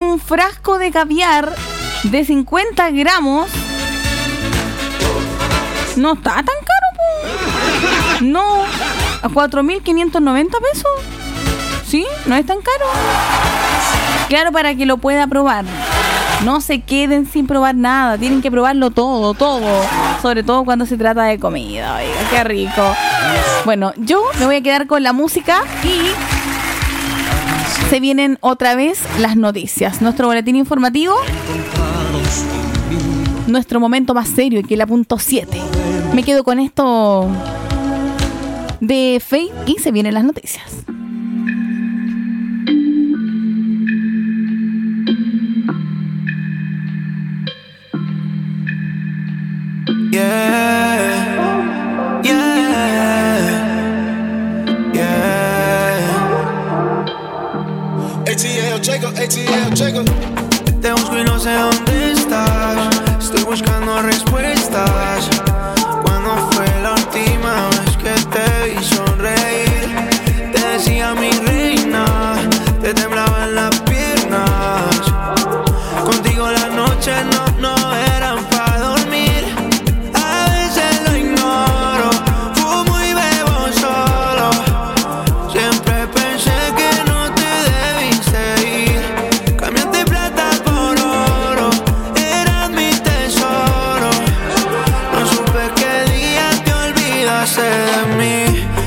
un frasco de caviar de 50 gramos. No está tan caro, po. No, a 4.590 pesos. ¿Sí? ¿No es tan caro? Claro, para que lo pueda probar. No se queden sin probar nada. Tienen que probarlo todo, todo. Sobre todo cuando se trata de comida. Oiga, qué rico. Bueno, yo me voy a quedar con la música y se vienen otra vez las noticias. Nuestro boletín informativo. Nuestro momento más serio, que es la punto 7. Me quedo con esto de Faith y se vienen las noticias. Yeah, yeah, yeah. ATL Jacob, ATL Jacob. Te busco y no sé dónde estás. Estoy buscando respuestas. ¿Cuándo fue la última vez que te vi sonreír? Te decía mi reina, te temblaban las piernas. Contigo las noches no eran para dormir. A veces lo ignoro, fumo y bebo solo. Siempre pensé que no te debiste ir. Cambiaste plata por oro, eras mi tesoro. No supe qué día te olvidaste de mí.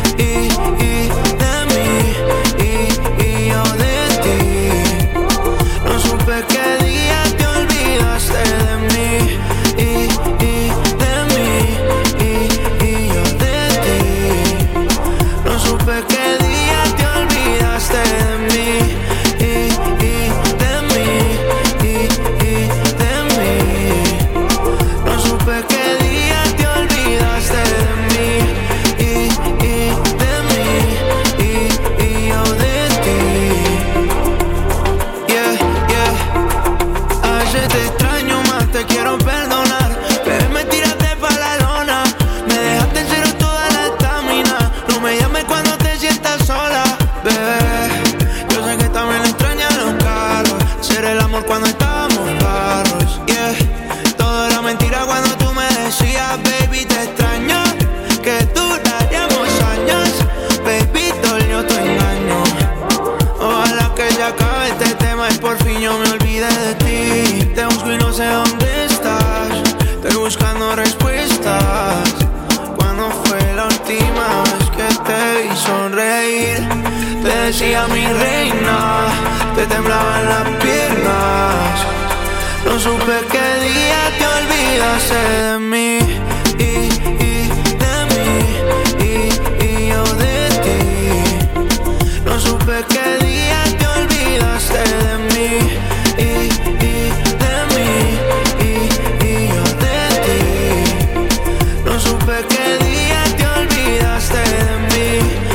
Cuando estábamos claros, yeah. Todo era mentira cuando tú me decías, baby, te extraño, que duraríamos años. Baby, dolió tu engaño. Ojalá que ya acabe este tema y por fin yo me olvide de ti. Te busco y no sé dónde estás. Estoy buscando respuestas. ¿Cuándo fue la última vez que te vi sonreír? Te decía mi reina, te temblaban las piernas. No supe qué día te olvidaste de mí. Y de mí, y yo de ti. No supe qué día te olvidaste de mí. Y de mí, y yo de ti. No supe qué día te olvidaste de mí.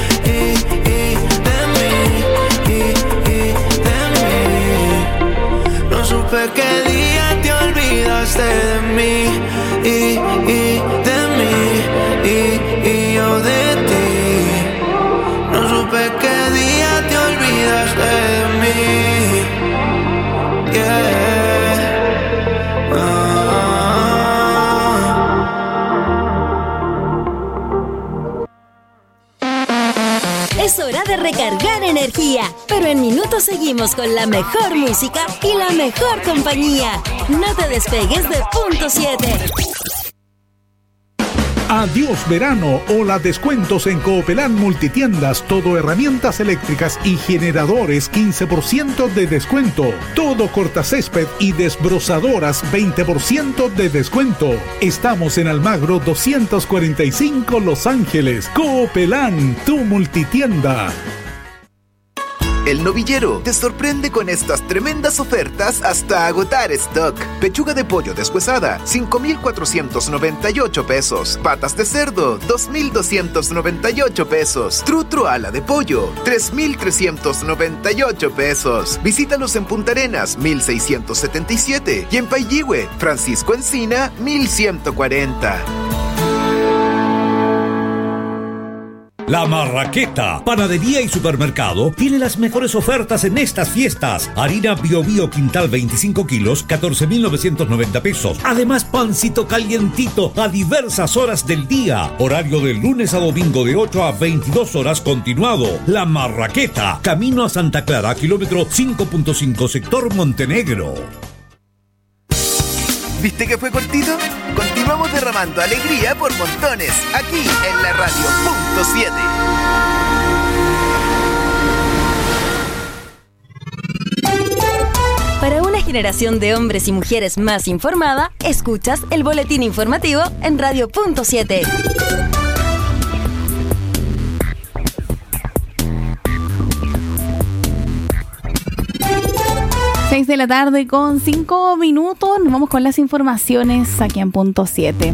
Supe qué día te olvidaste de mí. Y de mí, y yo de ti. No supe qué día te olvidaste de mí. Yeah. Es hora de recargar energía, pero en minutos seguimos con la mejor música y la mejor compañía. No te despegues de punto 7. Adiós verano, hola descuentos en Coopelán Multitiendas, todo herramientas eléctricas y generadores 15% de descuento, todo cortacésped y desbrozadoras 20% de descuento. Estamos en Almagro 245 Los Ángeles. Coopelán, tu multitienda. El Novillero te sorprende con estas tremendas ofertas hasta agotar stock. Pechuga de pollo deshuesada, 5,498 pesos. Patas de cerdo, 2,298 pesos. Trutru ala de pollo, 3,398 pesos. Visítalos en Punta Arenas, 1,677. Y en Pailihue, Francisco Encina, 1,140. La Marraqueta, panadería y supermercado, tiene las mejores ofertas en estas fiestas. Harina Bio Bio Quintal 25 kilos, 14.990 pesos. Además, pancito calientito a diversas horas del día. Horario de lunes a domingo de 8 a 22 horas continuado. La Marraqueta, camino a Santa Clara, kilómetro 5.5, sector Montenegro. ¿Viste que fue cortito? Continuamos derramando alegría por montones, aquí en la radio Punto 7. Para una generación de hombres y mujeres más informada, escuchas el boletín informativo en Radio Punto 7. De la tarde con 5 minutos. Nos vamos con las informaciones aquí en Punto 7.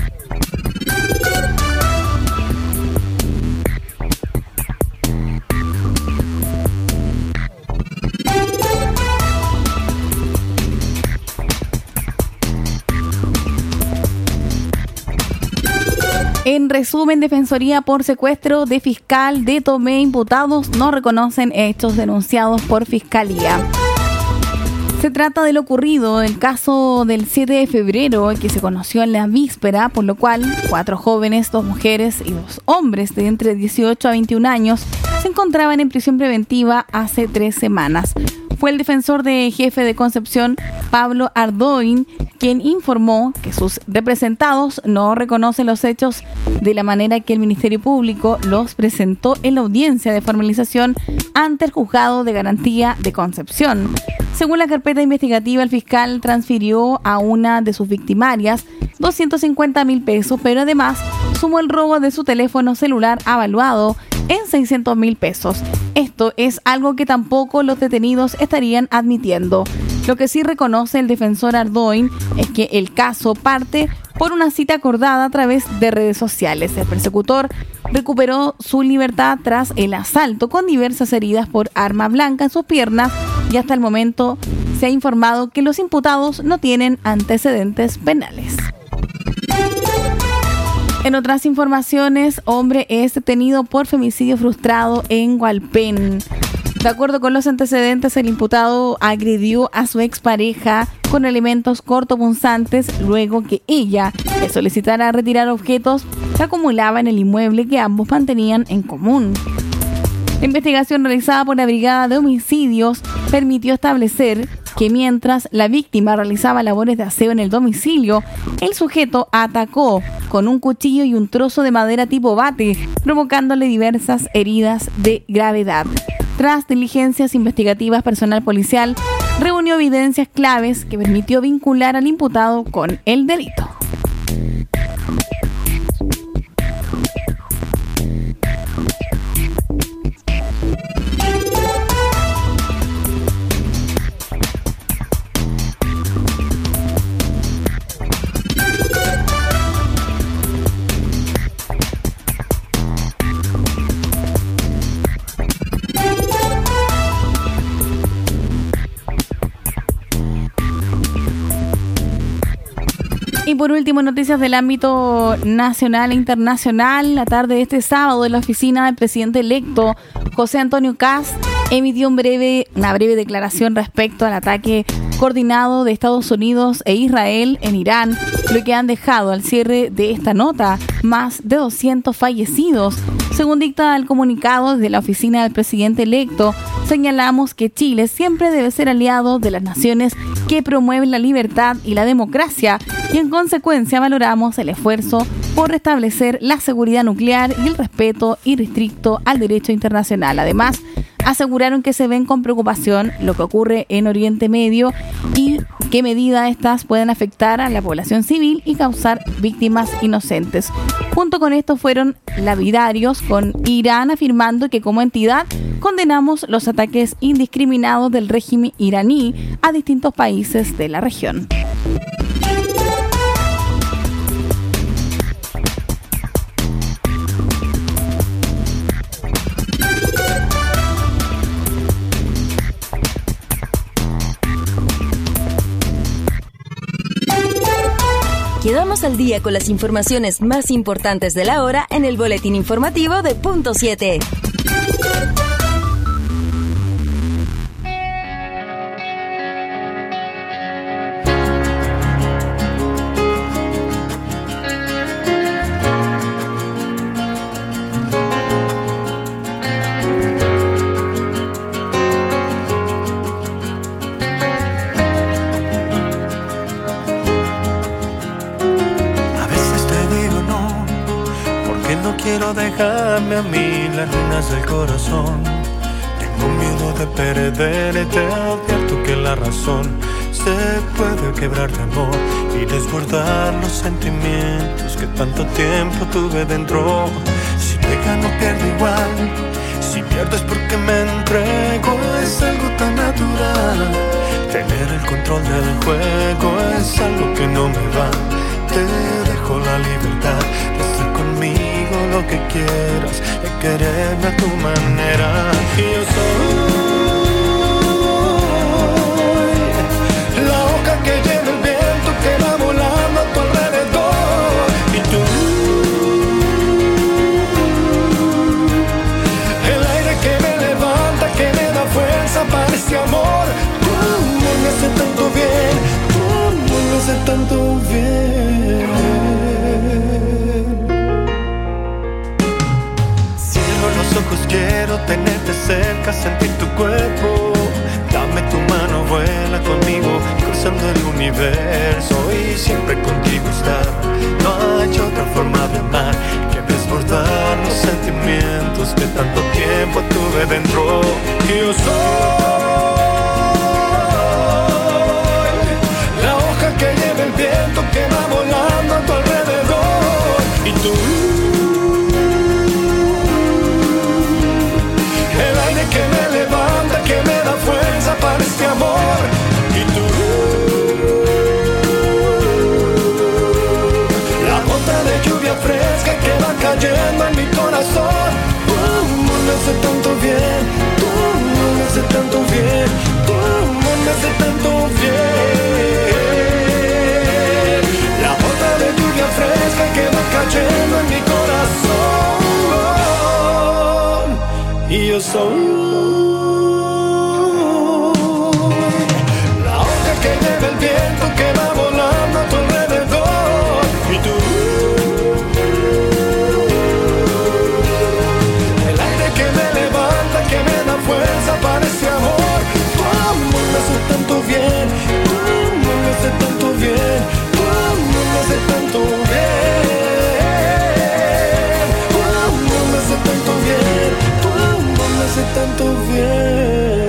En resumen, Defensoría por secuestro de fiscal de Tomé. Imputados no reconocen hechos denunciados por Fiscalía. Se trata de lo ocurrido en el caso del 7 de febrero, que se conoció en la víspera, por lo cual 4 jóvenes, 2 mujeres y 2 hombres de entre 18 a 21 años se encontraban en prisión preventiva hace 3 semanas. Fue el defensor de jefe de Concepción, Pablo Ardoin, quien informó que sus representados no reconocen los hechos de la manera que el Ministerio Público los presentó en la audiencia de formalización ante el Juzgado de Garantía de Concepción. Según la carpeta investigativa, el fiscal transfirió a una de sus victimarias 250.000 pesos, pero además sumó el robo de su teléfono celular avaluado en 600.000 pesos. Esto es algo que tampoco los detenidos estarían admitiendo. Lo que sí reconoce el defensor Ardoin es que el caso parte por una cita acordada a través de redes sociales. El persecutor recuperó su libertad tras el asalto con diversas heridas por arma blanca en sus piernas y hasta el momento se ha informado que los imputados no tienen antecedentes penales. En otras informaciones, hombre es detenido por femicidio frustrado en Hualpén. De acuerdo con los antecedentes, el imputado agredió a su expareja con elementos cortopunzantes luego que ella le solicitara retirar objetos que acumulaba en el inmueble que ambos mantenían en común. La investigación realizada por la Brigada de Homicidios permitió establecer que mientras la víctima realizaba labores de aseo en el domicilio, el sujeto atacó con un cuchillo y un trozo de madera tipo bate, provocándole diversas heridas de gravedad. Tras diligencias investigativas, personal policial reunió evidencias claves que permitió vincular al imputado con el delito. Y por último, noticias del ámbito nacional e internacional. La tarde de este sábado, en la oficina del presidente electo, José Antonio Kast, emitió una breve declaración respecto al ataque coordinado de Estados Unidos e Israel en Irán, lo que han dejado al cierre de esta nota más de 200 fallecidos. Según dicta el comunicado desde la oficina del presidente electo, señalamos que Chile siempre debe ser aliado de las naciones que promueven la libertad y la democracia y en consecuencia valoramos el esfuerzo por restablecer la seguridad nuclear y el respeto irrestricto al derecho internacional. Además, aseguraron que se ven con preocupación lo que ocurre en Oriente Medio y qué medidas estas pueden afectar a la población civil y causar víctimas inocentes. Junto con esto fueron lapidarios con Irán afirmando que como entidad condenamos los ataques indiscriminados del régimen iraní a distintos países de la región. quedamos al día con las informaciones más importantes de la hora en el boletín informativo de Punto 7. Déjame a mí las ruinas del corazón. Tengo miedo de perderte. Advierto que la razón se puede quebrar de amor y desbordar los sentimientos que tanto tiempo tuve dentro. Si me gano pierdo igual. Si pierdo es porque me entrego. Es algo tan natural. Tener el control del juego es algo que no me va. Te dejo la libertad de hacer conmigo lo que quieras, de quererme a tu manera. Y yo soy la hoja que lleva el viento que va volando a tu alrededor. Y tú, el aire que me levanta, que me da fuerza para este amor. Tu amor me hace tanto bien, tu amor me hace tanto bien. Ojos quiero tenerte cerca, sentir tu cuerpo. Dame tu mano, vuela conmigo, cruzando el universo y siempre contigo estar. No hay otra forma de amar que desbordar los sentimientos que tanto tiempo tuve dentro. Y yo soy la hoja que lleva el viento que va volando a tu alrededor. Y tú, que me levanta, que me da fuerza para este amor. Y tú, la gota de lluvia fresca que va cayendo en mi corazón. Tu amor me hace tanto bien, tu amor me hace tanto bien, tu amor me hace tanto bien. La gota de lluvia fresca que va cayendo en mi corazón. Y yo soy la hoja que lleva el viento que va volando a tu alrededor. Y tú, el aire que me levanta, que me da fuerza para ese amor. Tu amor me hace tanto bien, tu amor me hace tanto bien, tu amor me hace tanto bien, tu amor me hace tanto bien, tu amor me hace tanto bien.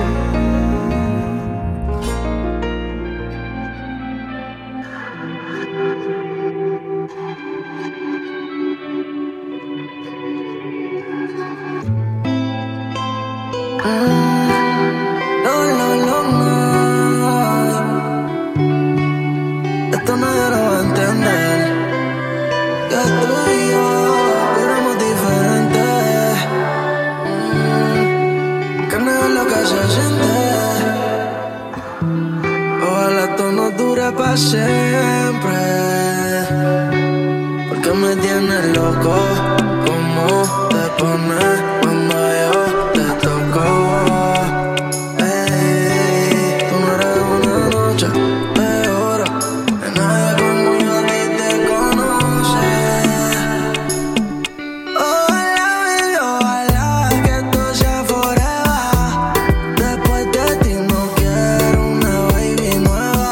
Esto nadie lo va a entender. Que tú y yo éramos diferentes. Que no es lo que se siente. Ojalá esto no dure para siempre. Porque me tienes loco. ¿Cómo te pones cuando yo te toco? Tú no eres una noche de oro. Nadie como yo a ti te conoce. Ojalá, baby, ojalá que esto sea forever. Después de ti no quiero una baby nueva.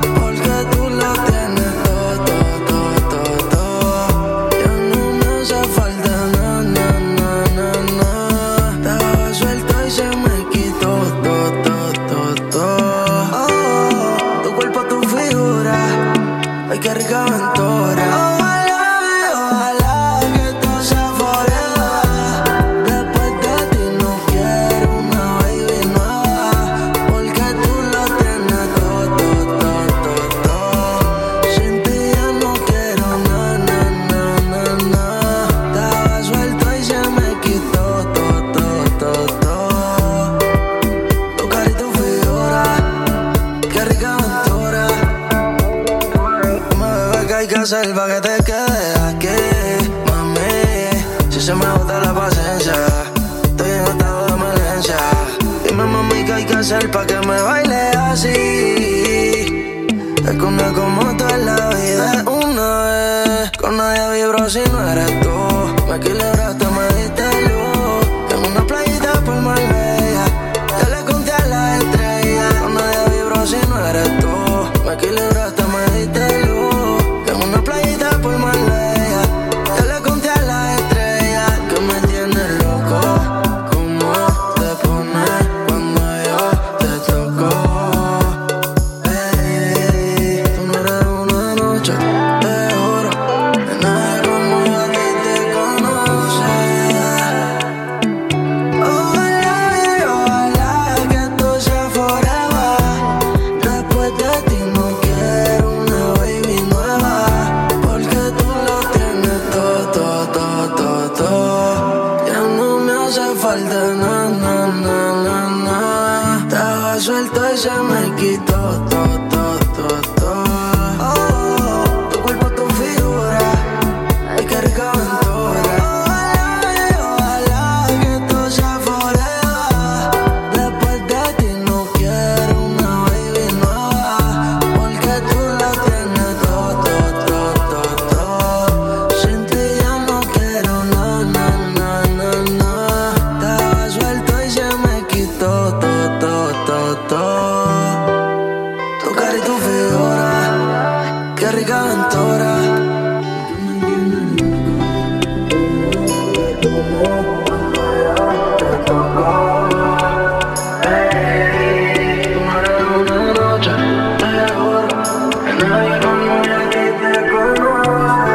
Porque tú lo tienes todo, todo, todo, todo. Ya no me hace hay que hacer pa' que te quedes aquí, mami? Si se me agota la paciencia, estoy en estado de emergencia. Dime, mami, ¿qué hay que hacer pa' que me baile así? Es que una como tú en la vida una vez. Con nadie vibro si no eres tú. Me equilibraste, me diste luz. En una playita por Marbella, ya le conté a la estrella. Con nadie vibro si no eres tú. Me equilibraste, me diste luz. En una playita por Marbella, ya le conté a la estrella. Que me tienes loco, cómo te pones cuando yo te toco. Hey, tú no eres una noche, te juro que nadie como yo a ti te conoce. Ojalá que esto sea forever. Después de ti no quiero una baby nueva, porque tú lo tienes todo. Ya no me hace falta nada. Estaba suelto y se me quitó todo. Tu cuerpo, tu figura, ay, qué rica aventura. Ojalá que esto sea forever. Después de ti no quiero una baby nueva, porque tú lo tienes todo. Sin ti ya no quiero nada. Estaba suelto y se me quitó todo. Tu cara y tu figura, qué rica aventura. Una noche, te juro que nadie como yo a ti te conoce.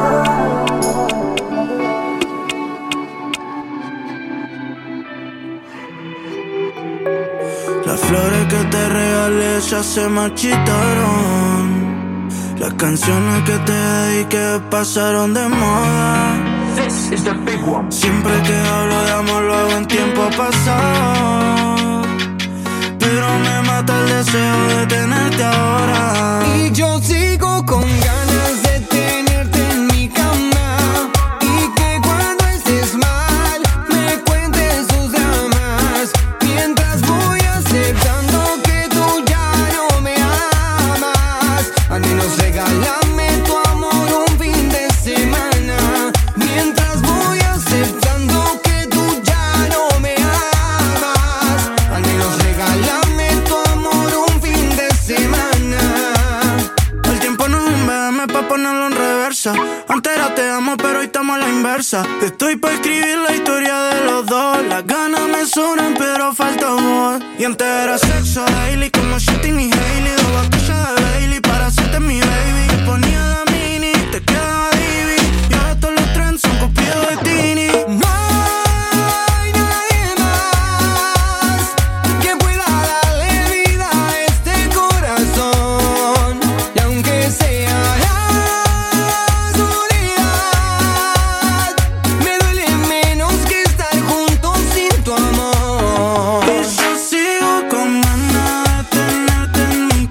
Las flores que te regalé ya se marchitaron. Las canciones que te dediqué pasaron de moda. Siempre que hablo de amor lo hago en tiempo pasado, pero me mata el deseo de tenerte ahora. Y yo sigo con ganas de tenerte en mi cama, y que cuando estés mal me cuentes tus dramas, mientras voy aceptando que tú ya no me amas. Al menos regálame tu amor un fin de semana, mientras voy aceptando que tú ya no me amas. Al menos regálame tu amor un fin de semana. El tiempo no es un BM pa' ponerlo en reversa. Antes era te amo, pero hoy estamos a la inversa. Estoy pa' escribir la historia de los dos. Las ganas me sobran, pero falta amor. Y antes era sexo daily, como Shitty y Hailey. Dos botellas de Bailey para hacerte mi baby. Te ponía la mini, te quedaba divi, y ahora todos los trends son copiados de Tini. No hay nadie más que pueda darle vida a este corazón, y aunque sea la soledad, me duele menos que estar juntos sin tu amor. Y yo sigo con ganas de tenerte en mi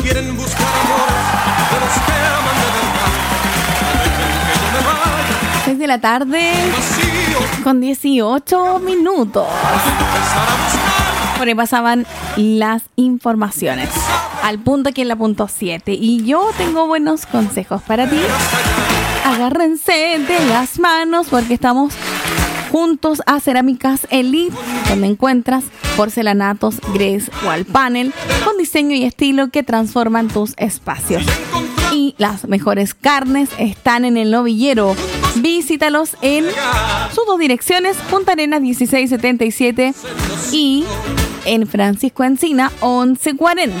quieren buscar amores de los que aman de verdad. Dejen que yo me vaya. 6 de la tarde con 18 minutos. Por ahí pasaban las informaciones. Al punto que en la punto 7. Y yo tengo buenos consejos para ti. Agárrense de las manos porque estamos juntos a Cerámicas Elite, donde encuentras porcelanatos, grés, wall panel con diseño y estilo que transforman tus espacios. Y las mejores carnes están en El Novillero. Visítalos en sus dos direcciones, Punta Arenas 1677 y en Francisco Encina 1140.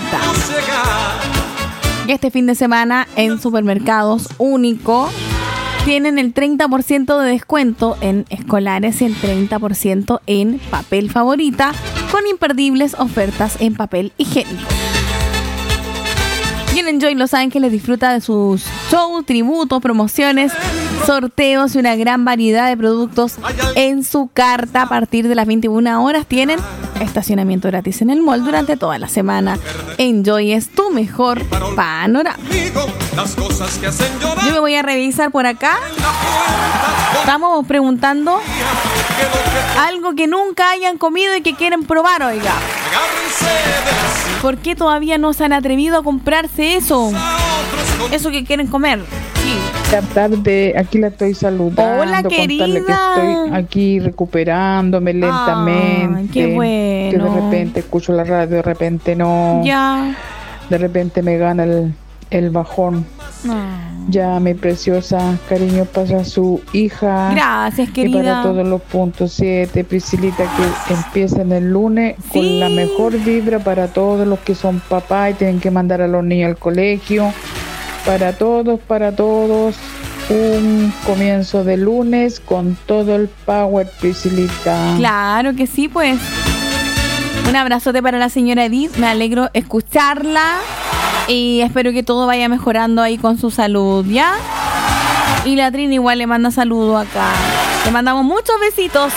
Y este fin de semana en Supermercados Único tienen el 30% de descuento en escolares y el 30% en papel favorita, con imperdibles ofertas en papel higiénico. Y en Enjoy Los Ángeles disfruta de sus shows, tributos, promociones, sorteos y una gran variedad de productos en su carta. A partir de las 21 horas tienen estacionamiento gratis en el mall durante toda la semana. Enjoy es tu mejor panorama. Yo me voy a revisar por acá. Estamos preguntando algo que nunca hayan comido y que quieren probar, oiga. ¿Por qué todavía no se han atrevido a comprarse eso? Eso que quieren comer. Sí. Buenas tardes, aquí la estoy saludando. Hola, querida. Contarle que estoy aquí recuperándome lentamente. Ay, qué bueno. Que de repente escucho la radio, de repente no. Ya. De repente me gana el bajón. Ya, mi preciosa, cariño para su hija. Gracias, querida. Y para todos los puntos 7, Priscilita, que empiezan el lunes con la mejor vibra para todos los que son papás y tienen que mandar a los niños al colegio. Para todos, un comienzo de lunes con todo el power, Priscilita. Claro que sí, pues. Un abrazote para la señora Edith, me alegro escucharla y espero que todo vaya mejorando ahí con su salud, ¿ya? Y la Trini igual le manda saludos acá. Le mandamos muchos besitos.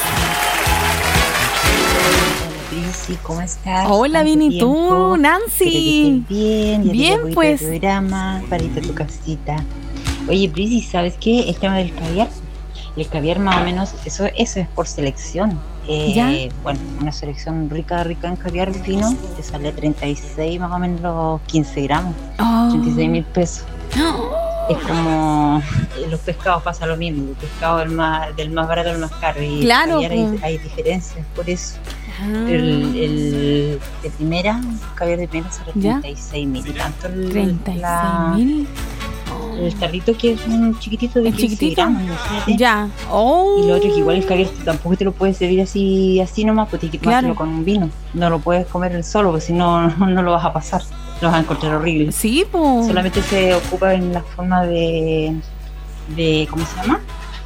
¿Cómo estás? Hola, Vini, tú, Nancy. Bien, bien, pues. Programa para irte a tu casita. Oye, Prisi, ¿sabes qué? El tema del caviar. El caviar más o menos, eso es por selección. Bueno, una selección rica en caviar fino, te sale 36 más o menos los 15 gramos, 36.000 pesos. Es como los pescados pasa lo mismo, el pescado del más barato al más caro y claro, el caviar hay diferencias por eso. El de primera, el caviar de primera sale 36.000, tanto el 36.000. El tarrito que es un chiquitito de 15 gramos, imagínate. Ya. Y lo otro que igual el caviar tampoco te lo puedes servir así nomás, porque tienes que tomarlo con un vino. No lo puedes comer solo, porque si no, no lo vas a pasar. Lo vas a encontrar horrible. Sí, pues. Solamente se ocupa en la forma de ¿cómo se llama?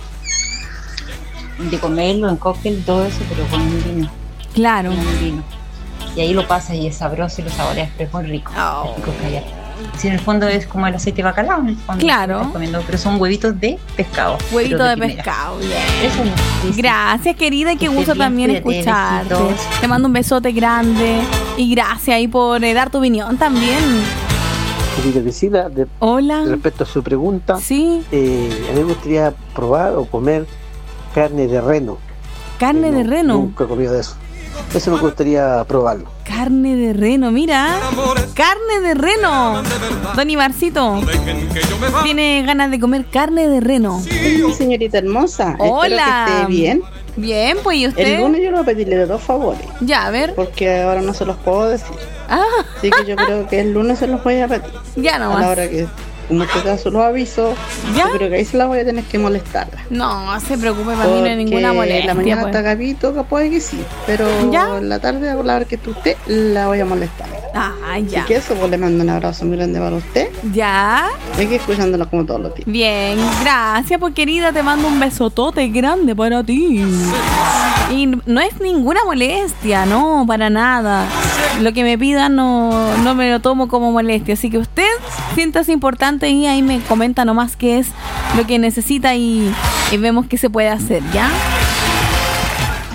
De comerlo en cóctel, todo eso, pero con un vino. Claro. Con un vino. Y ahí lo pasas y es sabroso y lo saboreas, pero es muy rico. El rico caviar. Si en el fondo es como el aceite de bacalao, en el fondo claro, pero son huevitos de pescado. Huevitos de pescado, eso es. Gracias, querida, y qué gusto también escucharte. Te mando un besote grande y gracias ahí por dar tu opinión también. Querida Priscila, hola. Respecto a su pregunta, sí. A mí me gustaría probar o comer carne de reno. ¿Carne de reno? Nunca he comido de eso. Eso me gustaría probarlo. Carne de reno, mira. Carne de reno. Don Ibarcito tiene ganas de comer carne de reno. Sí, señorita hermosa. Hola. Espero que esté bien. Bien, pues ¿y usted? El lunes yo le voy a pedirle 2 favores. Ya, a ver. Porque ahora no se los puedo decir. Así que yo creo que el lunes se los voy a pedir. Ya nomás. A la hora que, como este caso lo aviso, ¿ya? Yo creo que ahí se la voy a tener que molestarla. No se preocupe, para mí no hay ninguna molestia. En la mañana pues. está Gabito, que puede que sí. Pero ¿ya? En la tarde, a la hora que esté usted, la voy a molestar. Ya. Así que eso, pues le mando un abrazo muy grande para usted. Ya. Aquí escuchándola como todos los días. Bien, gracias, pues querida, te mando un besotote grande para ti. Y no es ninguna molestia, no, para nada. Lo que me pidan no me lo tomo como molestia. Así que usted siéntase importante y ahí me comenta nomás qué es lo que necesita y vemos qué se puede hacer, ¿ya?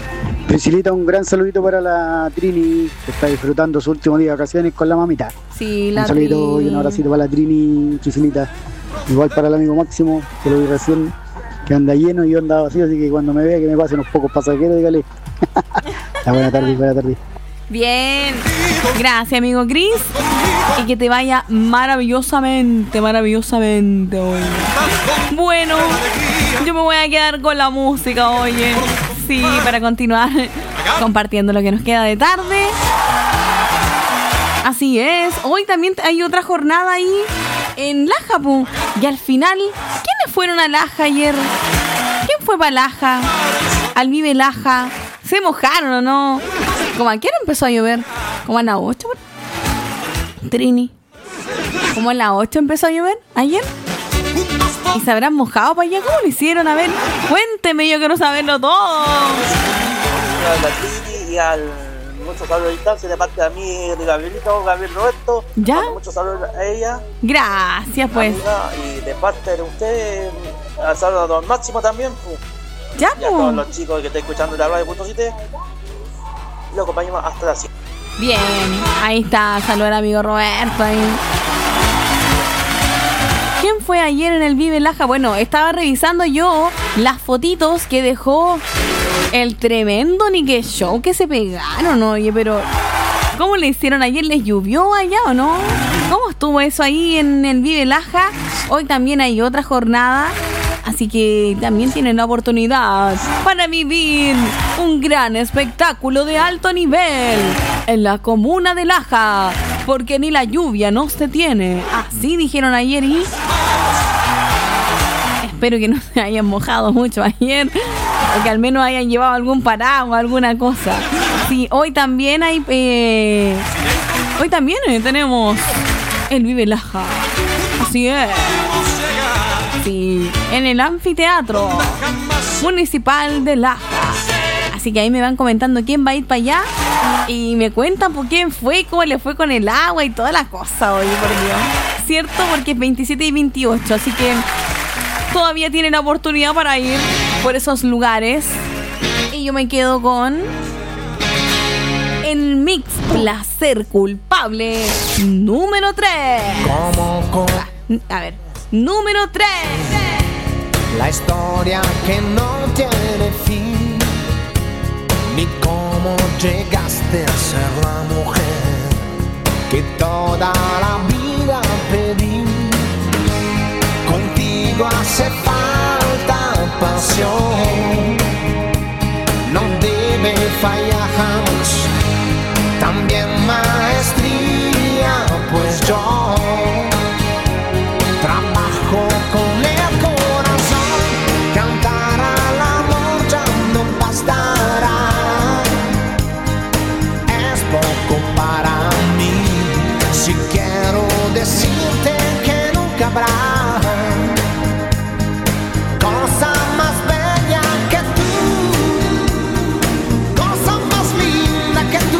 Priscilita, un gran saludito para la Trini, que está disfrutando su último día de vacaciones con la mamita. Sí, la Un saludito Trini. y un abracito para la Trini, Priscilita. Igual para el amigo Máximo, que lo vi recién, que anda lleno y yo andaba vacío, así que cuando me vea que me pasen unos pocos pasajeros, dígale. Buena tarde. Bien, gracias amigo Chris, y que te vaya maravillosamente hoy. Bueno, yo me voy a quedar con la música, oye, sí, para continuar compartiendo lo que nos queda de tarde. Así es, hoy también hay otra jornada ahí en Laja, po. Y al final, ¿quiénes fueron a Laja ayer? ¿Quién fue para Laja? Al Vive Laja. ¿Se mojaron o no? ¿Cómo a qué hora empezó a llover? ¿Como a las 8? Trini. ¿Cómo a las 8 empezó a llover ayer? ¿Y se habrán mojado para allá? ¿Cómo lo hicieron? A ver, cuénteme, yo quiero saberlo todo. A la Trini y al muchos saludos a distancia de parte de mí, de Gabrielito, Gabriel Roberto. ¿Ya? Muchos saludos a ella. Gracias, pues. Amiga, y de parte de usted, al saludo a Don Máximo también. Ya, y a todos los chicos que están escuchando la radio.7. Lo acompañamos hasta las 7. Bien, ahí está, saludar al amigo Roberto ahí. ¿Quién fue ayer en el Vive Laja? Bueno, estaba revisando yo las fotitos que dejó el tremendo Nique Show que se pegaron, oye, pero ¿cómo le hicieron ayer? ¿Les llovió allá o no? ¿Cómo estuvo eso ahí en el Vive Laja? Hoy también hay otra jornada, así que también tienen la oportunidad para vivir un gran espectáculo de alto nivel en la comuna de Laja, porque ni la lluvia no se tiene. Así dijeron ayer y espero que no se hayan mojado mucho ayer, o que al menos hayan llevado algún paraguas, alguna cosa. Sí, hoy también hay tenemos el Vive Laja. Así es. Sí, en el anfiteatro municipal de Laja. Así que ahí me van comentando quién va a ir para allá y me cuentan por quién fue, cómo le fue con el agua y todas las cosas, oye, por Dios. Cierto, porque es 27 y 28, así que todavía tienen la oportunidad para ir por esos lugares. Y yo me quedo con el mix Placer Culpable número 3. A ver, número 3. La historia que no tiene fin, ni cómo llegaste a ser la mujer que toda la vida pedí. Contigo hace falta pasión, no debe fallar jamás. También maestría, pues yo trabajo con el corazón. Cantar al amor ya no bastará, es poco para mí. Si quiero decirte que nunca habrá cosa más bella que tú, cosa más linda que tú,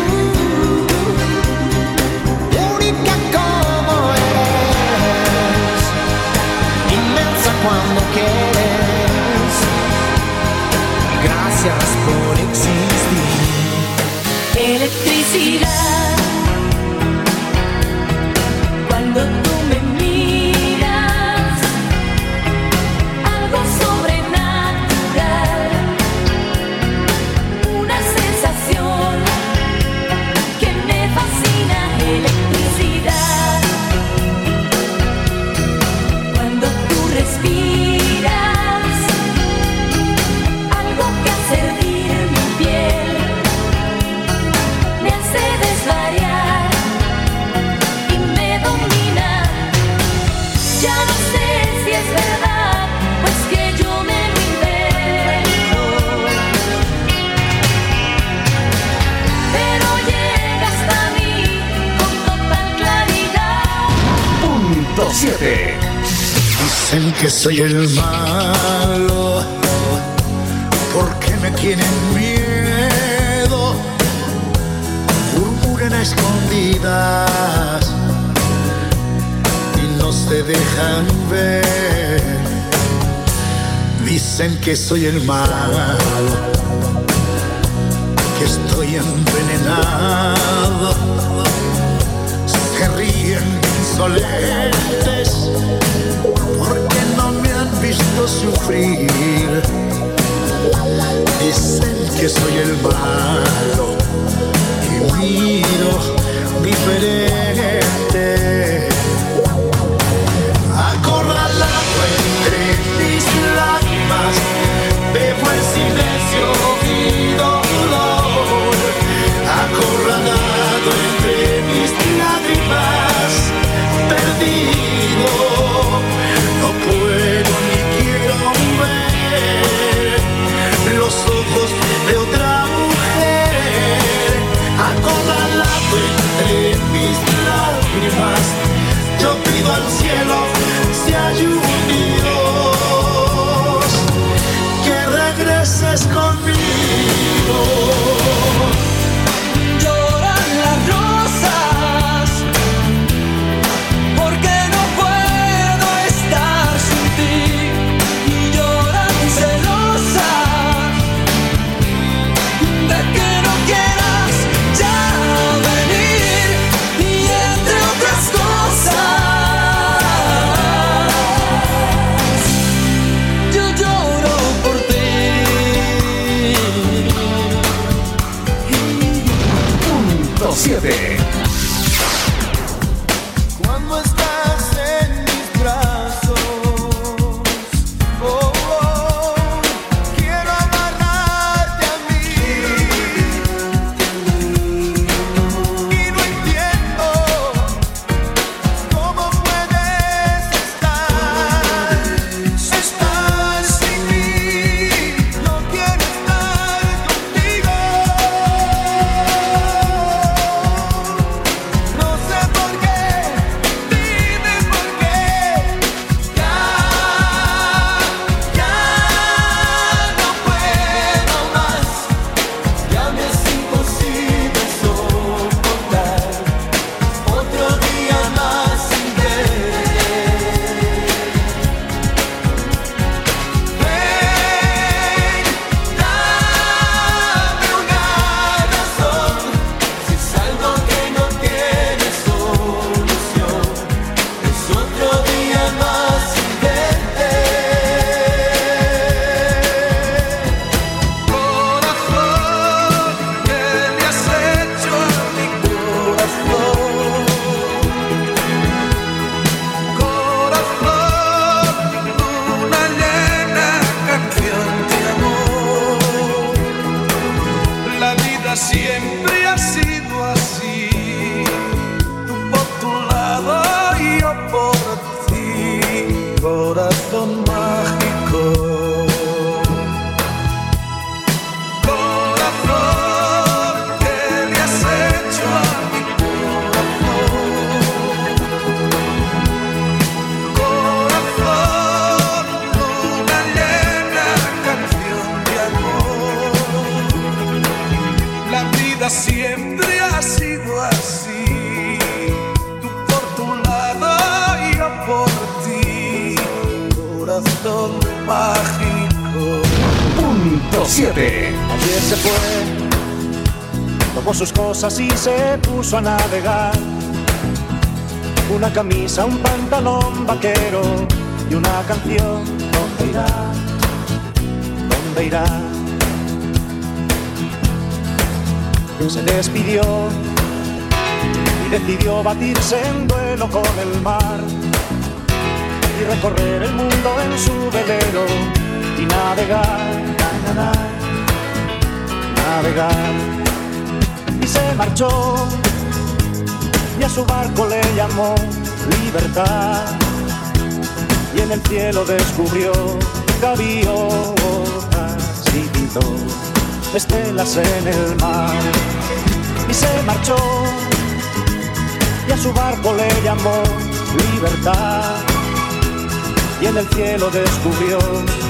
única como eres, inmensa cuando quieres. Gracias por existir. Electricidad, cuando tú me miras, algo sobrenatural, una sensación que me fascina. Electricidad, cuando tú respiras, algo que hace hervir mi piel, me hace desvariar y me domina. Ya no sé si es verdad, pues que yo me lo invento, pero llega hasta mí con total claridad. Punto 7. Dicen que soy el malo, porque me tienen miedo, murmuran a escondidas y no se dejan ver. Dicen que soy el malo, estoy envenenado. Se ríen insolentes porque no me han visto sufrir. Dicen que soy el malo y miro diferente. Acorralado entre mis lágrimas, bebo en silencio mi dolor. Acorralado entre mis lágrimas, perdido, no puedo ni quiero ver los ojos de otra mujer. Acorralado entre mis lágrimas, yo pido al cielo si hay un Dios que regreses conmigo. Lloran las rosas porque no puedo estar sin ti, y lloran celosas de que no quieras ya venir, y entre otras cosas yo lloro por ti. Punto 7. Cuando estás en mis brazos, oh, oh, quiero agarrarte a mí, y no entiendo cómo puedes estar sin mí. No quiero estar contigo. No sé por qué, dime por qué. Ya no puedo más. Ya me es imposible soportar otro día más sin verte. Ven, dame una razón. Si es algo que no tiene solución, es otro día más sin verte. Corazón, ¿qué le has hecho a mi corazón? Corazón, una llena canción de amor. La vida siempre ha sido así, tú por tu lado y yo por ti, corazón mágico. Corazón, ¿qué le has hecho a mi corazón? Corazón, una llena canción de amor. La vida siempre ha sido así, tú por tu lado y yo por ti, corazón mágico. Punto 7. Ayer se fue, tomó sus cosas y se puso a navegar. Una camisa, un pantalón vaquero y una canción. ¿Dónde irá? ¿Dónde irá? Se despidió y decidió batirse en duelo con el mar y recorrer el mundo en su velero y navegar, navegar. Y se marchó y a su barco le llamó Libertad, y en el cielo descubrió gaviotas y pintó estelas en el mar. Y se marchó y a su barco le llamó Libertad, y en el cielo descubrió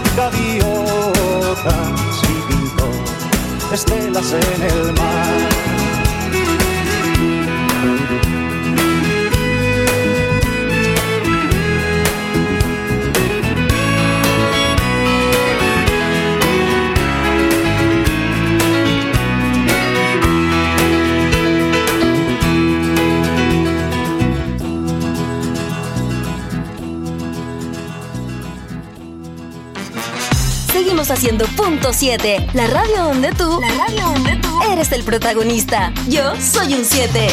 gaviotas y pintó estelas en el mar. seguimos haciendo Punto 7, la radio donde tú eres el protagonista. Yo soy un 7.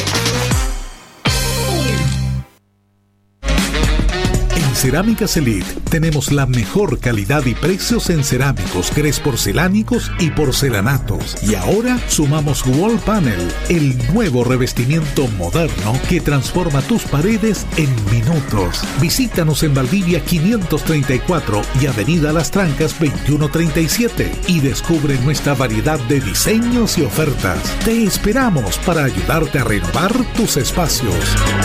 Cerámicas Elite tenemos la mejor calidad y precios en cerámicos, grés porcelánicos y porcelanatos. Y ahora sumamos Wall Panel, el nuevo revestimiento moderno que transforma tus paredes en minutos. Visítanos en Valdivia 534 y Avenida Las Trancas 2137 y descubre nuestra variedad de diseños y ofertas. Te esperamos para ayudarte a renovar tus espacios.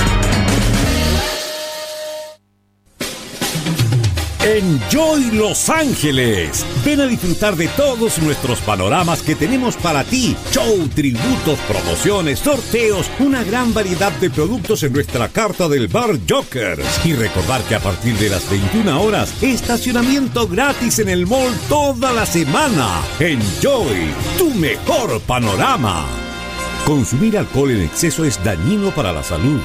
Enjoy Los Ángeles. Ven a disfrutar de todos nuestros panoramas que tenemos para ti. Show, tributos, promociones, sorteos, una gran variedad de productos en nuestra carta del Bar Jokers. Y recordar que a partir de las 21 horas, estacionamiento gratis en el mall toda la semana. Enjoy, tu mejor panorama. Consumir alcohol en exceso es dañino para la salud.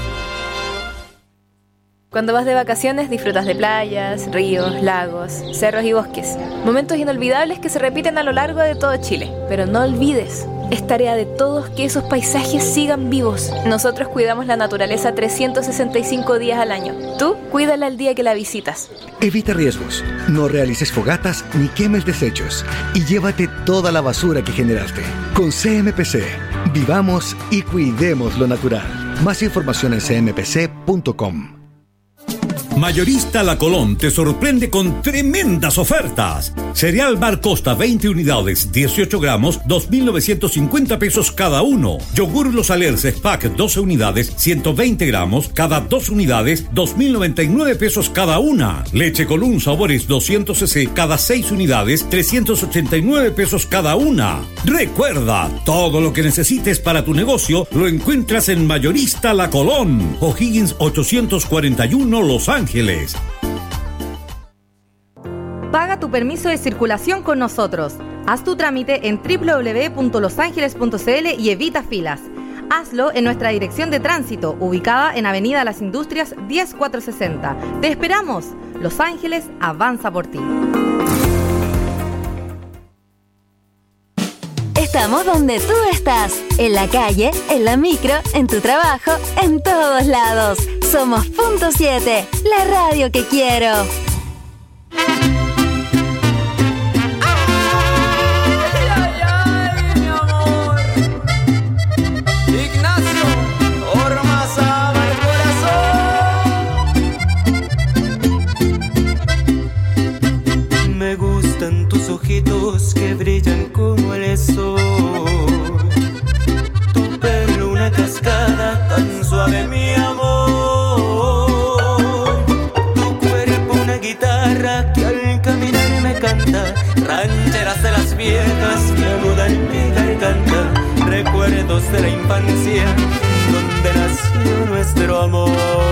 Cuando vas de vacaciones disfrutas de playas, ríos, lagos, cerros y bosques. Momentos inolvidables que se repiten a lo largo de todo Chile. Pero no olvides, es tarea de todos que esos paisajes sigan vivos. Nosotros cuidamos la naturaleza 365 días al año. Tú, cuídala el día que la visitas. Evita riesgos, no realices fogatas ni quemes desechos y llévate toda la basura que generaste. Con CMPC, vivamos y cuidemos lo natural. Más información en cmpc.com. Mayorista La Colón te sorprende con tremendas ofertas. Cereal Bar Costa 20 unidades, 18 gramos, 2.950 pesos cada uno. Yogur Los Alerces Pack 12 unidades, 120 gramos, cada 2 unidades, 2.099 pesos cada una. Leche Colún Sabores 200 cc, cada 6 unidades, 389 pesos cada una. Recuerda, todo lo que necesites para tu negocio lo encuentras en Mayorista La Colón. O'Higgins 841 Los Ángeles. Paga tu permiso de circulación con nosotros. Haz tu trámite en www.losangeles.cl y evita filas. Hazlo en nuestra dirección de tránsito, ubicada en Avenida Las Industrias 10460. ¡Te esperamos! Los Ángeles avanza por ti. Estamos donde tú estás, en la calle, en la micro, en tu trabajo, en todos lados. Somos Punto 7, la radio que quiero. Me gustan tus ojitos que brillan como el sol. Tu pelo una cascada tan suave, mi amor. Tu cuerpo una guitarra que al caminar me canta. Rancheras de las viejas que anudan mi garganta. Recuerdos de la infancia donde nació nuestro amor.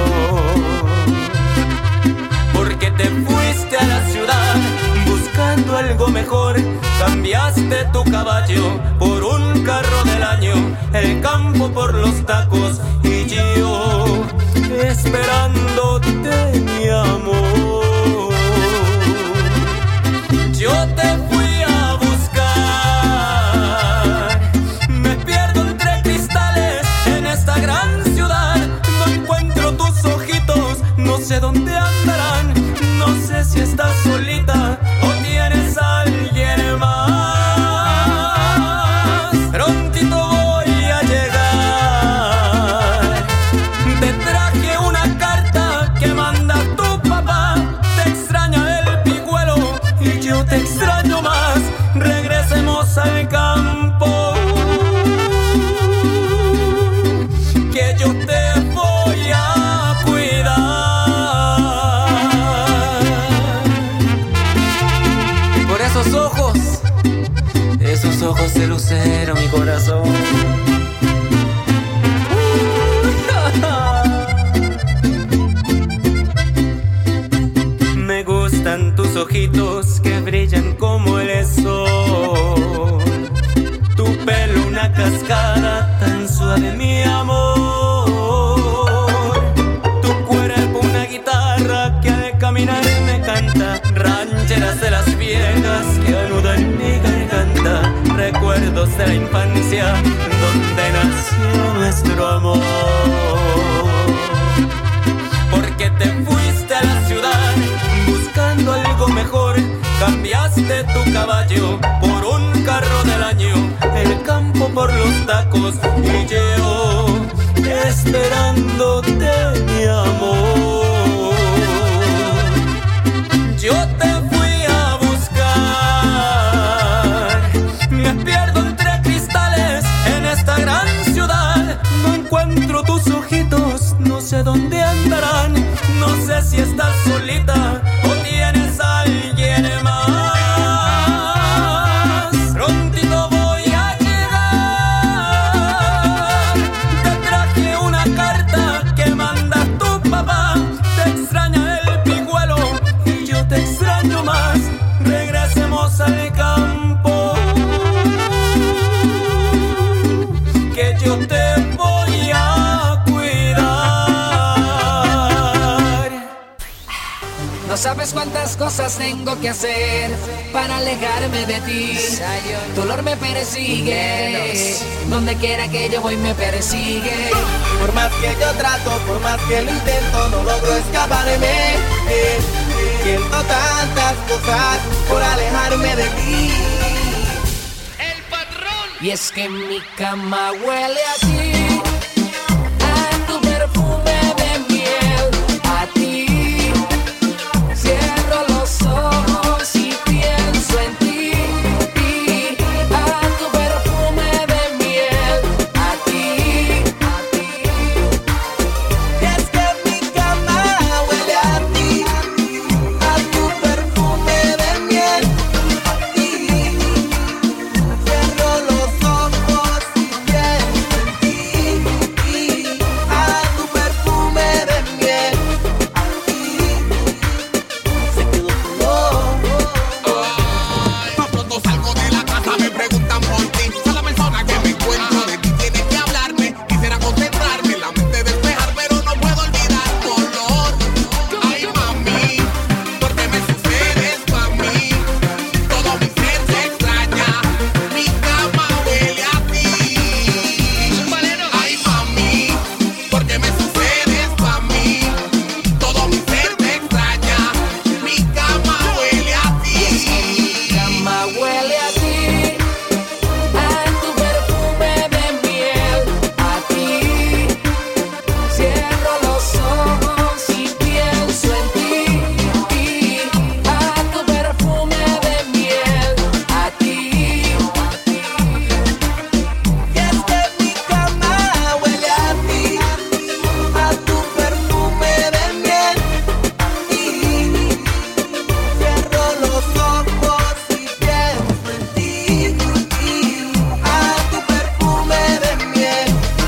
Porque te fuiste a la ciudad buscando algo mejor, cambiaste tu caballo por un carro del año, el campo por los tacos y yo esperándote, mi amor. Yo te fui a buscar, me pierdo entre cristales en esta gran ciudad, no encuentro tus ojitos, no sé dónde andarán, no sé si estás solita o tienes a alguien más. Prontito voy a llegar. Te traje una carta que manda tu papá. Te extraña el pijuelo y yo te extraño más. Regresemos al campo, que yo te voy a cuidar. Esos ojos de lucero, mi corazón. Me gustan tus ojitos que brillan como el sol. Tu pelo una cascada tan suave, mi amor. Tu cuerpo una guitarra que al caminar me canta. Rancheras de las viejas que anuncian recuerdos de la infancia donde nació nuestro amor. Porque te fuiste a la ciudad buscando algo mejor, cambiaste tu caballo por un carro del año, el campo por los tacos y yo esperándote, mi amor. Yo te fui a buscar, me pierdo entre cristales en esta gran ciudad, no encuentro tus ojitos, no sé dónde andarán, no sé si estás solita o tienes a alguien más. Prontito voy a llegar, te traje una carta que manda tu papá, te extraña el pijuelo y yo te extraño más, regresemos al campo, que yo te voy a cuidar. No sabes cuántas cosas tengo que hacer para alejarme de ti. Tu olor me persigue, donde quiera que yo voy me persigue. Por más que yo trato, por más que lo intento, no logro escaparme. Siento tantas cosas por alejarme de ti. Y es que mi cama huele a ti, a tu perfume de miel, a ti. Cierro los ojos y pienso en ti, a tu perfume de miel, a ti. Y es que mi cama huele a ti, a tu perfume de miel, a ti. Cierro los ojos y pienso en ti, a tu perfume de miel, a ti. Se quedó Tan pronto salgo de la casa me preguntan por ti. Soy la persona que me encuentro, de ti tienes que hablarme. Quisiera concentrarme, la mente despejar, pero no puedo olvidar tu olor. Ay, mami, porque me sucede esto a mí. Todo mi ser se extraña, mi cama huele a ti. Ay, mami, porque me sucede esto a mí. Todo mi ser te extraña, mi cama huele a ti. Cama huele a ti, a tu perfume de miel, a ti. Cierro los ojos y pienso en ti, a tu perfume de miel, a ti. Y es que mi cama huele a ti, a tu perfume de miel, a ti. Cierro los ojos y pienso en ti, a tu perfume de miel,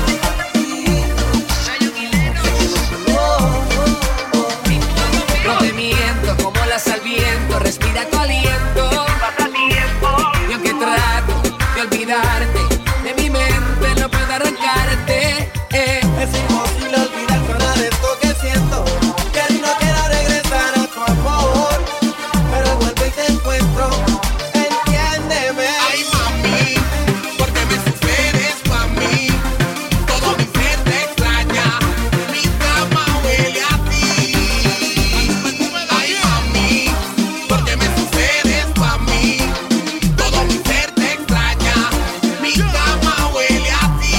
No te miento, como las al viento, respira tu aliento. Y aunque trato de olvidarte, de mi mente no puedo arrancarte. Es imposible olvidar nada de esto que siento, que no quiero regresar a tu amor, pero vuelvo y te encuentro, entiéndeme. Ay, mami, porque me sucede esto a mí. Todo mi ser te extraña, mi cama huele a ti. Ay, mami, porque me sucede esto a mí. Todo mi ser te extraña, mi cama huele a ti.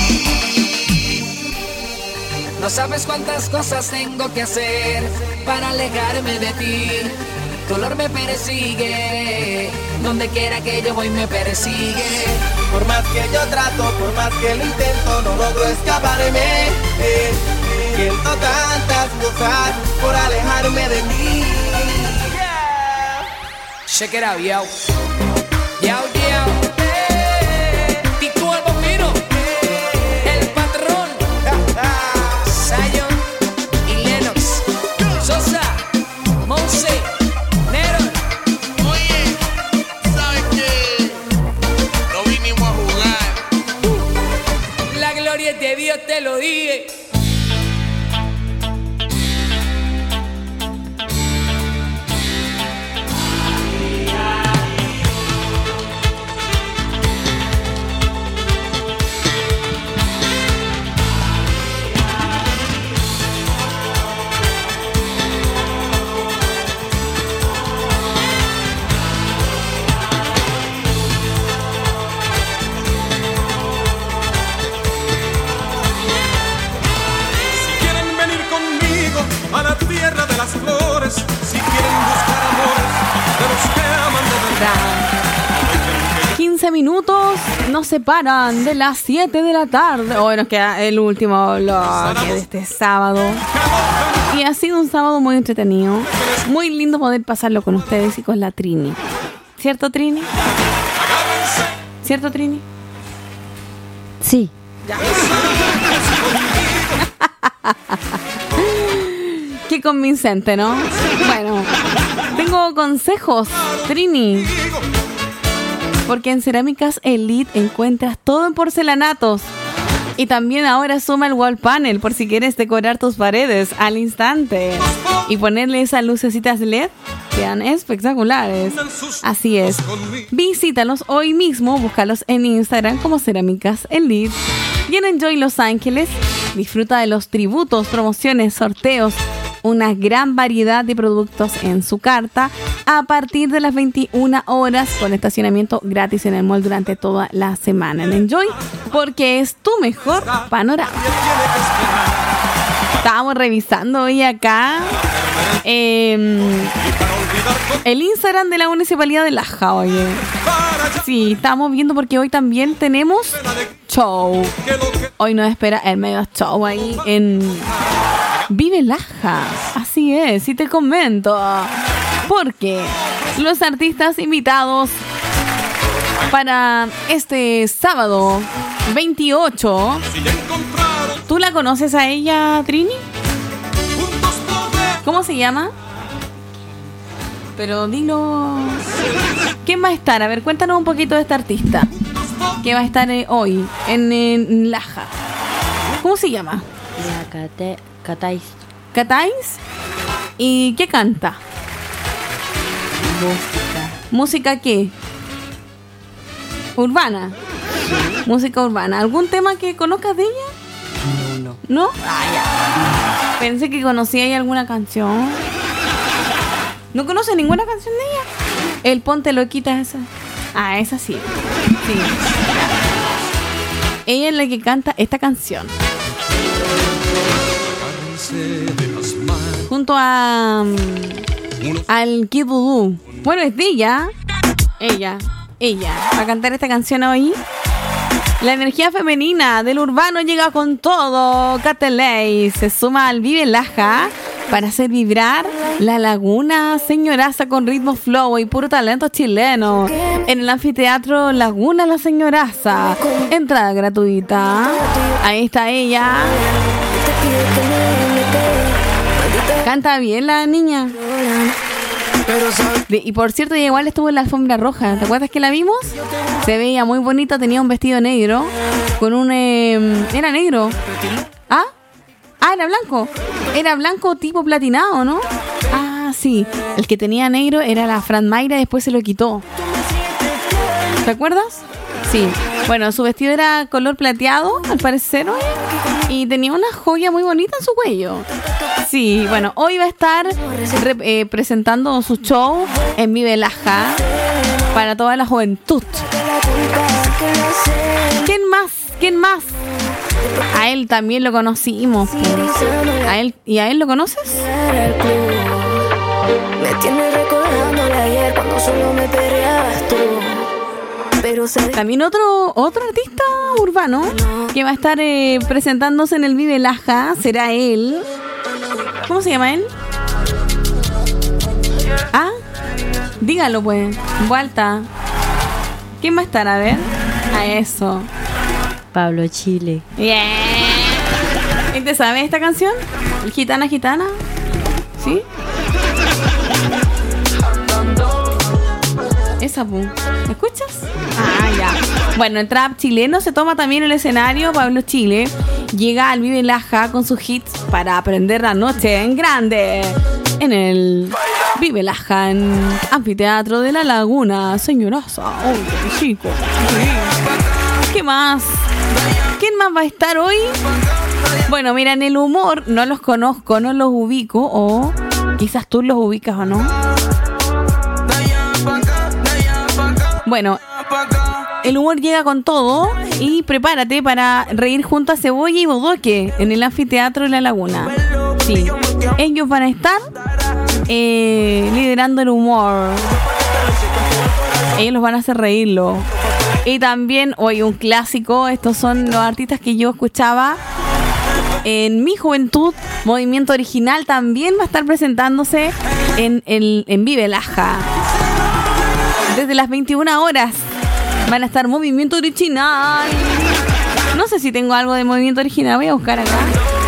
No sabes cuántas cosas tengo que hacer para alejarme de ti. Tu olor me persigue, donde quiera que yo voy me persigue. Por más que yo trato, por más que lo intento, no logro escaparme. Siento tantas cosas por alejarme de ti. Check it out, yo. Yo, yo. Tito el Bambino. El patrón. Zion y Lennox. Sosa. Monse. Nero. Oye, ¿sabes qué? No vinimos a jugar. La gloria es de Dios, te lo dije. 15 minutos nos separan de las 7 de la tarde. Hoy nos queda el último bloque de este sábado. Y ha sido un sábado muy entretenido. Muy lindo poder pasarlo con ustedes y con la Trini. ¿Cierto, Trini? ¿Cierto, Trini? Sí. Qué convincente, ¿no? Bueno, tengo consejos, Trini. Porque en Cerámicas Elite encuentras todo en porcelanatos. Y también ahora suma el wall panel por si quieres decorar tus paredes al instante. Y ponerle esas lucecitas LED, quedan espectaculares. Así es. Visítalos hoy mismo, búscalos en Instagram como Cerámicas Elite. Y en Enjoy Los Ángeles, disfruta de los tributos, promociones, sorteos, una gran variedad de productos en su carta a partir de las 21 horas con estacionamiento gratis en el mall durante toda la semana. En Enjoy, porque es tu mejor panorama. Estábamos revisando hoy acá el Instagram de la Municipalidad de Laja, oye. Sí, estamos viendo porque hoy también tenemos show. Hoy nos espera el medio show ahí en Vive Laja. Así es, y te comento. Porque los artistas invitados para este sábado 28. ¿Tú la conoces a ella, Trini? ¿Cómo se llama? Pero dilo. ¿Quién va a estar? A ver, cuéntanos un poquito de esta artista que va a estar hoy en Laja. ¿Cómo se llama? Catáis. ¿Catáis? ¿Y qué canta? ¿Música qué? ¿Urbana? Música urbana. ¿Algún tema que conozcas de ella? ¿No? Ah, ya. Pensé que conocía ahí alguna canción. ¿No conoces ninguna canción de ella? El Ponte Loquita esa. Ah, esa sí. Sí. Ella es la que canta esta canción. Junto a al Kid Voodoo. Bueno, es de ella. Ella va a cantar esta canción hoy. La energía femenina del urbano llega con todo. Cateley se suma al Vive Laja para hacer vibrar la Laguna Señoraza con ritmo flow y puro talento chileno. En el anfiteatro Laguna La Señoraza. Entrada gratuita. Ahí está ella. Canta bien la niña. Y por cierto, ella igual estuvo en la alfombra roja. ¿Te acuerdas que la vimos? Se veía muy bonita, tenía un vestido negro. Con un... era negro. ¿Ah? Ah, era blanco. Era blanco tipo platinado, ¿no? Ah, sí. El que tenía negro era la Fran Mayra y después se lo quitó. ¿Te acuerdas? Sí. Bueno, su vestido era color plateado, al parecer, ¿no? Y tenía una joya muy bonita en su cuello. Sí, bueno, hoy va a estar presentando su show en Vive Laja para toda la juventud. ¿Quién más? ¿Quién más? A él también lo conocimos. ¿A él? ¿Y a él lo conoces? Me tienes recordándole ayer cuando solo me peleabas tú. También otro artista urbano que va a estar presentándose en el Vive Laja será él. ¿Cómo se llama él? Ah, dígalo pues, Vuelta. ¿Quién va a estar? A ver. A eso. Pablo Chile. Yeah. ¿Y te sabes esta canción? ¿El Gitana Gitana? ¿Sí? Esa, pum. ¿Me escuchas? Ah, ya. Bueno, el trap chileno se toma también el escenario. Pablo Chile llega al Vive Laja con sus hits para aprender la noche en grande. En el Vive Laja, en Anfiteatro de la Laguna Señoraza. ¡Uy, qué chico! Sí. ¿Qué más? ¿Quién más va a estar hoy? Bueno, mira, en el humor no los conozco, no los ubico. O quizás tú los ubicas o no. Bueno, el humor llega con todo y prepárate para reír junto a Cebolla y Bodoque en el Anfiteatro de la Laguna. Sí, ellos van a estar liderando el humor. Ellos los van a hacer reírlo. Y también, hoy un clásico, estos son los artistas que yo escuchaba en mi juventud. Movimiento Original también va a estar presentándose en Vive Laja. Desde las 21 horas van a estar Movimiento Original. No sé si tengo algo de Movimiento Original, voy a buscar acá.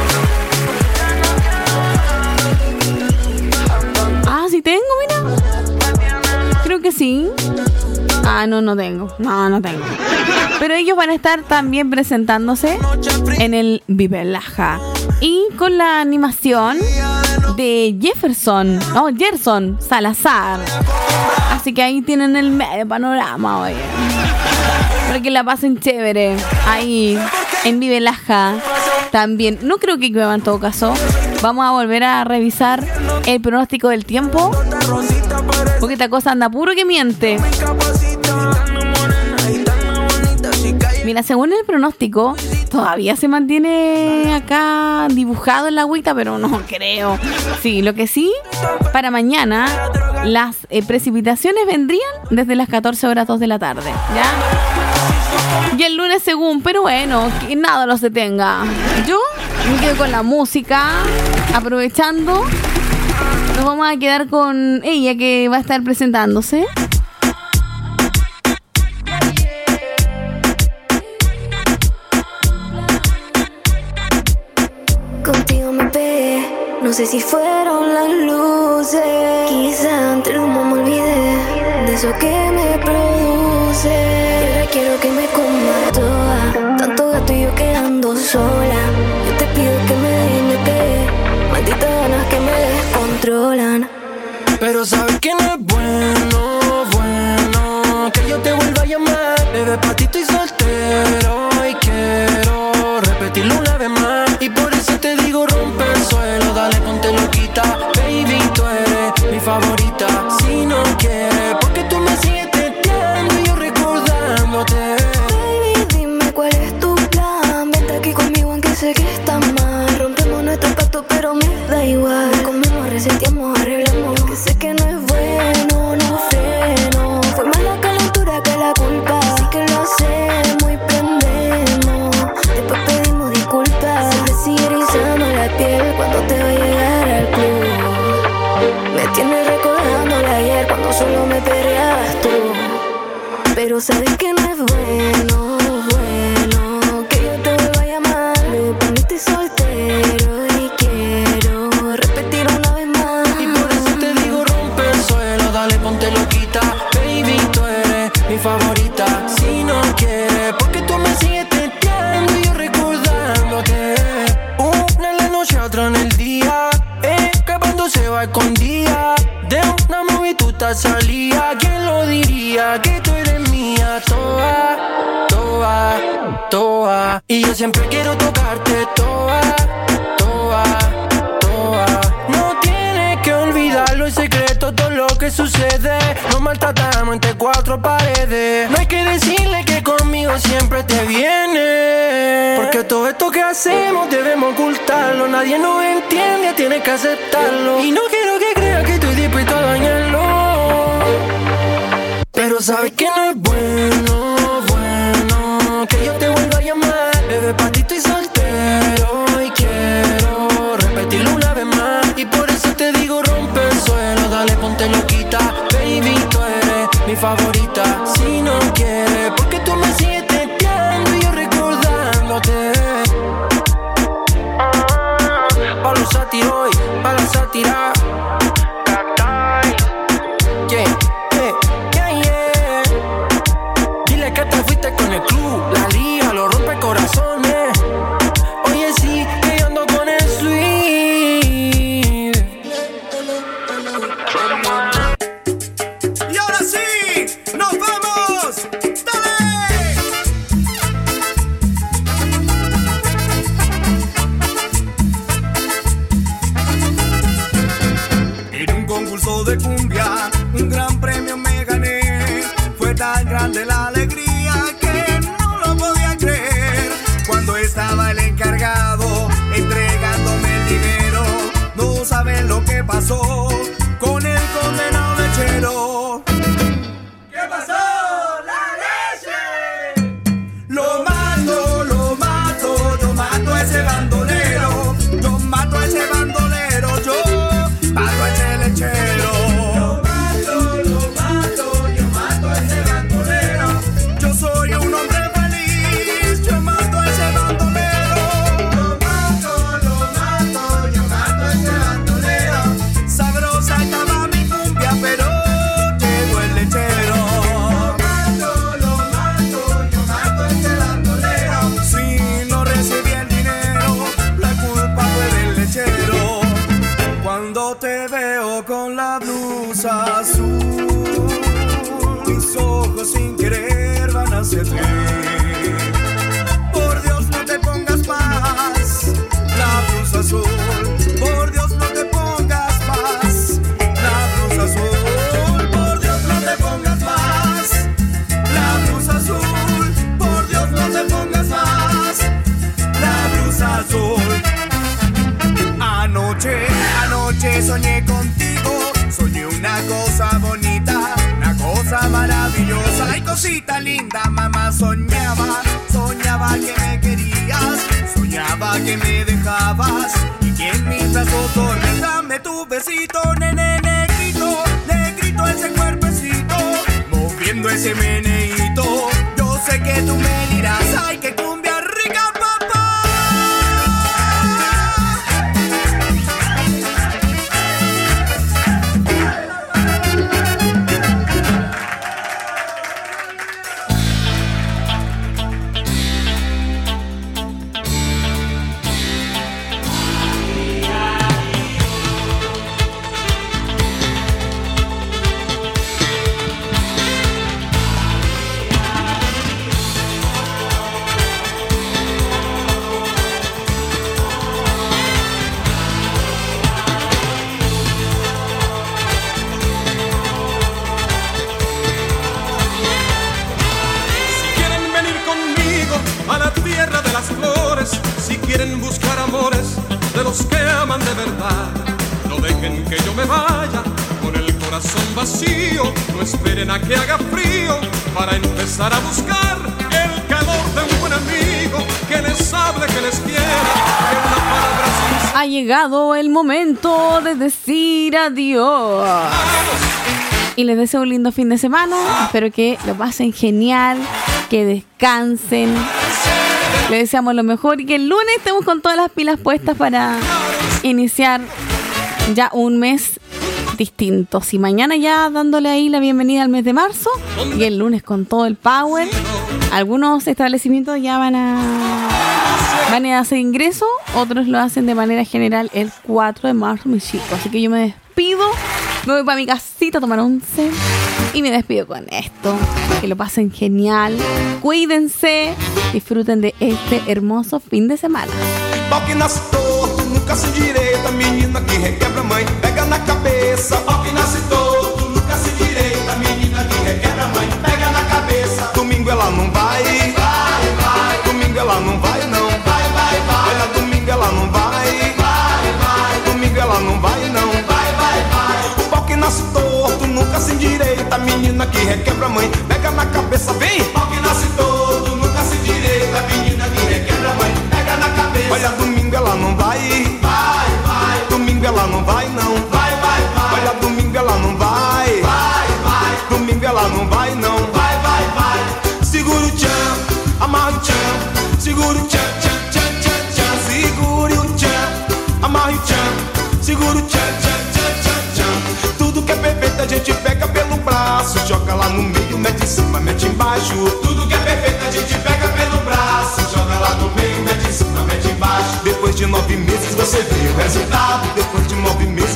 Ah, sí tengo, mira. Creo que sí. Ah, no tengo. No tengo. Pero ellos van a estar también presentándose en el Vive Laja. Y con la animación de Gerson Salazar. Así que ahí tienen el medio panorama, oye. Para que la pasen chévere. Ahí en Vive Laja también. No creo que llueva en todo caso. Vamos a volver a revisar el pronóstico del tiempo. Porque esta cosa anda puro que miente. Mira, según el pronóstico, todavía se mantiene acá dibujado en la agüita, pero no creo. Sí, lo que sí, para mañana, las precipitaciones vendrían desde las 14 horas 2 de la tarde, ¿ya? Y el lunes según, pero bueno, que nada los detenga. Yo me quedo con la música, aprovechando. Nos vamos a quedar con ella que va a estar presentándose. Contigo me pegué, no sé si fueron las luces. Quizá entre el humo me olvidé de eso que me produce. Y ahora quiero que me coma toda, tanto gato y yo quedando sola. Yo te pido que me dejes, me pegué, malditas ganas que me descontrolan. Pero sabes que no es bueno que yo te vuelva a llamar. Bebé, pa' ti estoy soltero y quiero repetirlo una vez más. Y por eso te digo rompe el suelo, dale ponte loquita. Baby, tú eres mi favorita. Si no quieres, porque tú me sigues teteando y yo recordándote. Baby, dime cuál es tu plan. Vente aquí conmigo aunque sé que está mal. Rompemos nuestro pacto pero me da igual. Comemos, reseteamos, arreglamos. Que sé que no es bueno, no freno. Fue más la calentura que la culpa. Así que lo hacemos y prendemos. Después pedimos disculpas. Se me sigue erizando la piel cuando te va a llegar al club. Me tienes recordando la ayer cuando solo me perreabas tú. Pero sabes que no es bueno que yo te vuelva a llamar. Para mí estoy soltero y quiero repetir una vez más. Y por eso te digo rompe el suelo, dale ponte loquita. Baby, tú eres mi favorita. Si no quieres, porque tú me sigues teteando y yo recordándote. Una en la noche, otra en el día, escapando se va escondida. De una movie tú te salía. ¿Quién lo diría? Que tú eres mía, toa. Y yo siempre quiero tocarte, toa. No tienes que olvidarlo en secreto todo lo que sucede. Nos maltratamos entre cuatro paredes. No hay que decirle que conmigo siempre te viene. Porque todo esto que hacemos debemos ocultarlo. Nadie nos entiende, tienes que aceptarlo. Y no quiero que creas que estoy dispuesto a dañarlo. Pero sabes que no es bueno que yo te vuelva a llamar. Bebé, pa' ti estoy soltero y quiero repetirlo una vez más. Y por eso te digo rompe el suelo, dale ponte loquita. Baby, tú eres mi favorita. Si no quieres, porque tú me sigues teteando y yo recordándote. Pa' los sátiros y pa' la sátira. Dile que te fuiste con el club, la liga, lo rompe corazones. Oye, sí, que yo ando con el sweet. Y ahora sí, nos vamos. ¡Dale! En un concurso de cumbia, un gran premio me gané. Fue tan grande la alegría que no lo podía creer. Cuando estaba el encargado entregándome el dinero, no saben lo que pasó con el condenado lechero. ¿Qué pasó? ¡La leche! Cuando te veo con la blusa azul, mis ojos sin querer van hacia ti. Por Dios no te pongas más la blusa azul. Por Dios no te pongas más la blusa azul. Por Dios no te pongas más la blusa azul. Por Dios no te pongas más la blusa azul. Anoche soñé contigo, soñé una cosa bonita, una cosa maravillosa. Ay, cosita linda, mamá, soñaba que me querías, soñaba que me dejabas y que en mis brazos dormías. Dame tu besito, nene, negrito ese cuerpecito, moviendo ese meneíto. Yo sé que tú me dirás, ay, que cumbia rica, papá. Quieren buscar amores de los que aman de verdad. No dejen que yo me vaya con el corazón vacío. No esperen a que haga frío para empezar a buscar el calor de un buen amigo que les hable, que les quiera, que una palabra sincera. Ha llegado el momento de decir adiós. Y les deseo un lindo fin de semana. Espero que lo pasen genial, que descansen. Les deseamos lo mejor y que el lunes estemos con todas las pilas puestas para iniciar ya un mes distinto. Si mañana ya dándole ahí la bienvenida al mes de marzo y el lunes con todo el power. Algunos establecimientos ya van a hacer ingreso, otros lo hacen de manera general el 4 de marzo, mis chicos. Así que yo me despido, me voy para mi casita a tomar once y me despido con esto. Que lo pasen genial, cuídense, disfruten de este hermoso fin de semana. Pau que nasce torto, nunca se endireita, menina que requebra mãe, pega na cabeça. Pau que nasce torto, nunca se endireita, menina que requebra mãe, pega na cabeça. Domingo ela não vai, vai. Domingo ela não vai não, vai. Olha, domingo ela não vai, vai. Domingo ela não vai não, vai. O pau que nasce torto, nunca se endireita, menina que requebra mãe, pega na cabeça, vem. Pau que nasce torto, nunca se endireita, menina que requebra mãe, pega na cabeça. Olha, domingo ela não vai, vai. Domingo ela não vai não, vai. Olha, domingo ela não vai, vai. Domingo ela não vai não, vai. Segura o tchan, amarra o tchan, segura o tchan, segura o tchan, amarra o tchan, segura o tchan. Tudo que é perfeito a gente pega pelo braço, joga lá no meio, mete em cima, mete embaixo. Tudo que é perfeito a gente pega pelo braço, joga lá no meio, mete em cima, mete embaixo. Depois de 9 meses você vê o resultado. Depois de 9 meses